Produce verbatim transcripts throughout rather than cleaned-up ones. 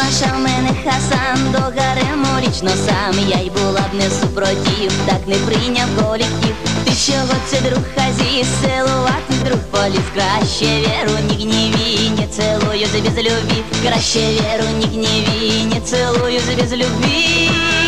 Приглашав мене Хасан до гарему річно сам. Я й була б не супротив, так не прийняв колектив. Ти чого це, друг Хазі, цілувати друг поліз? Краще Веру не гневи, не целую за без любви. Краще Веру не гневи, не целую за без любви.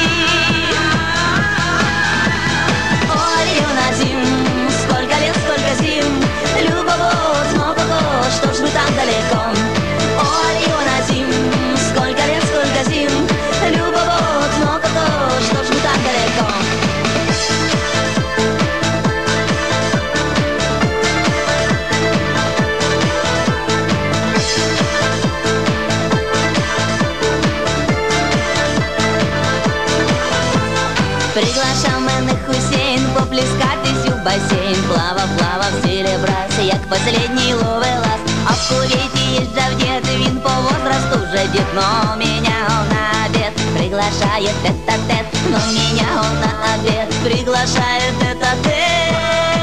Ой, Назим, сколько лет, сколько зим, любовь, смог, что ж вы так далеко? Ой, Назим, сколько лет, сколько зим, любовь, смог, что ж вы так далеко? Приглашав мене Хусейн поплескатись у басейн. Плавав, плавав, серебрався, як последній ловелас. А в Кувейті їжджав дід, він по возрасту вже дід. Но меня он на обед приглашает тет-а-тет. Но меня он на обед приглашает тет-а-тет.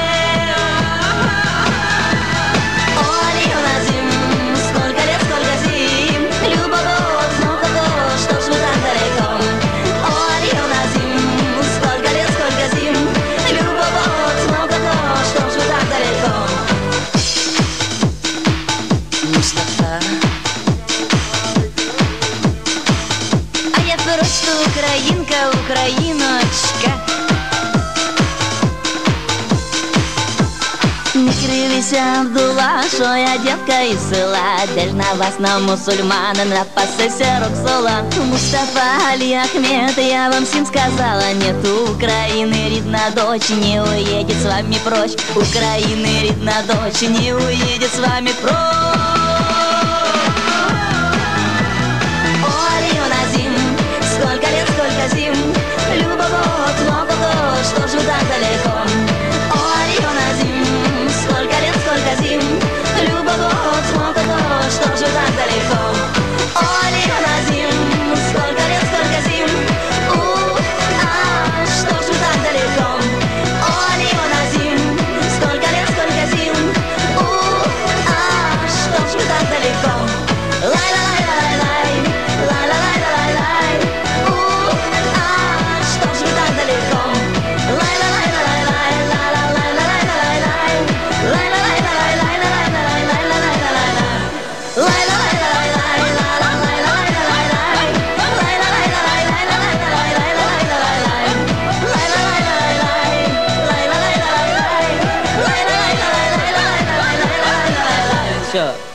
Ой, Назим, сколько лет, сколько зим, любовь, много то, что ж вы так далеко? Ой, Назим, сколько лет, сколько зим, любовь, много то, что ж вы так далеко? Мустафа, а я просто українка, україночка. Не кривися, Абдула, що я дівка із села. Де ж на вас, на мусульмана, напасися Роксола. Мустафа, Али, Ахмед, я вам всем сказала: нет Украины, рідна дочь не уедет с вами прочь. Украины, рідна дочь не уедет с вами прочь. Ой, Назим, сколько лет, сколько зим, любовь, много то, что ж вы так далеко? Ой, Назим, сколько лет, сколько зим, любовь, много то, что ж вы так далеко? Ой, Назим, сколько лет, сколько зим, у, а, что ж вы так далеко? Ой, Назим, сколько лет, сколько зим, у, а, что ж вы так далеко? Лай-лай-лай-лай, лай-лай-лай-лай, у, а, что ж вы так далеко? Лай-лай-лай-лай-лай, ла-ла-лай-лай-лай-лай, все.